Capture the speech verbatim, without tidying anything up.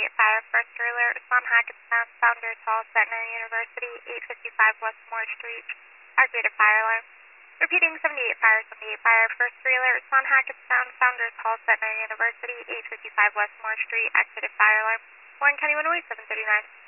seventy-eight Fire, first alert, respond Hackettstown, Founders Hall, Centenary University, eight fifty-five West Moore Street, activated fire alarm. Repeating seventy-eight Fire, seventy-eight Fire, first alert, respond Hackettstown, Founders Hall, Centenary University, eight fifty-five West Moore Street, activated fire alarm. Warren County one oh eight, seven thirty-nine.